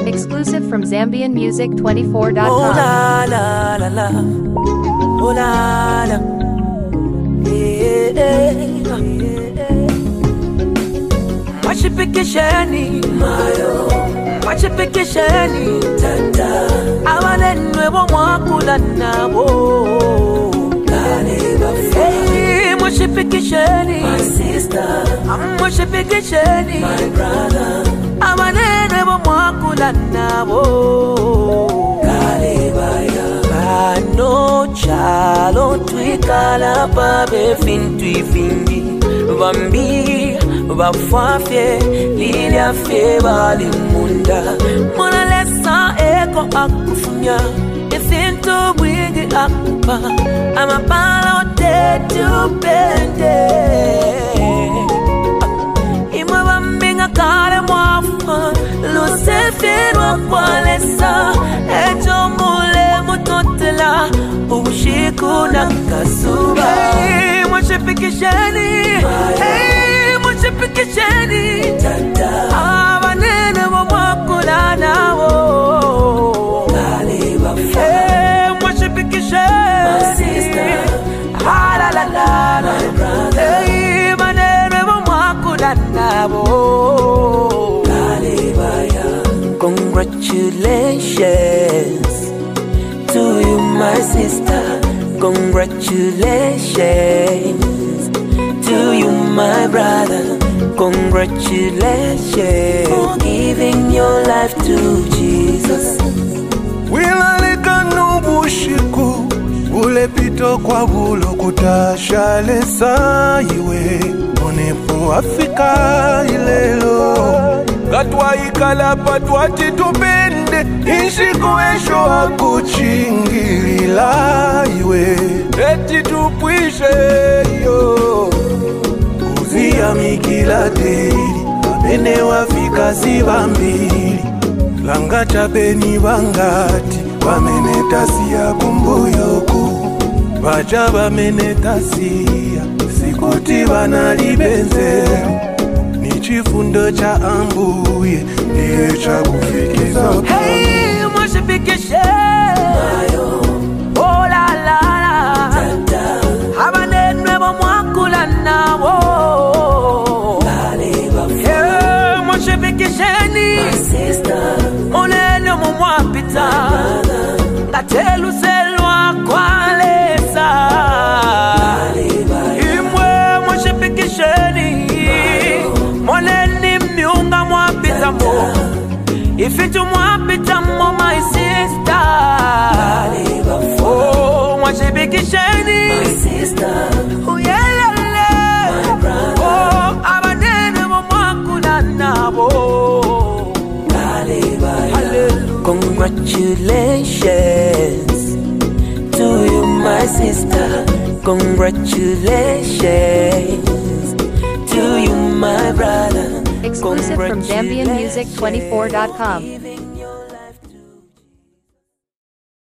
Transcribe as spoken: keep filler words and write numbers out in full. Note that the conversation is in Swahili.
Exclusive from Zambian Music twenty-four dot com. Oh la la la la, oh la la, yeah, yeah, yeah. Mwachipikisheni mayo, mwachipikisheni tata, awanenwe bo mwakula nabo. Hey, mwachipikisheni my sister, mwachipikisheni my brother, awanenwe bo mwakula nabo. Bano chalo twikala babe fintu ifingi Bambi bafafye lilia fye bali munda Mona lesa eko akufumya Ifintu bwigi akupa Amapala otetu bende Ima bambi nga kare mwafa Lucefirwa kwa lesa Ejo mule mutotela Ubushiku na kasuba Hey, mwachipikisheni Hey, mwachipikisheni Abanene wa mwakula nawo Hey, mwachipikisheni Halalalala Hey, abanene wa mwakula nawo Congratulations to you, my sister. Congratulations to you, my brother. Congratulations for giving your life to Jesus. Wilalika nubushiku ule pito kwa bulo kutashale saiwe Onepo Afrika ilelo Gatwa ikala patwati tupende Inshiku esho akuchingilila iwe Eti tupwishe yo Uzia mikila deli Abene wafika zibambili Langata beni bangati Wamenetasia kumbuyoku Wajaba menetasia Sikuti banalibenzero Chifundo cha ambuye Ndiye cha kufikiza Hey, mwachipikishe Mayo Oh la la la Tata Habanenwe bo mwakula nawo Hey, mwachipikisheni my sister Monene mu mwapita Gatelu selwa kwa lesa Imwe mwachipikisheni Moneni miunga mwapita mo Ifitu mwapita mo my sister Oh, mwachipikisheni my sister Oh, yeah, yeah, yeah Oh, abanene mo mwakula nabo Congratulations to you, my sister Congratulations to you, my brother. Exclusive from Zambian Music twenty-four dot com.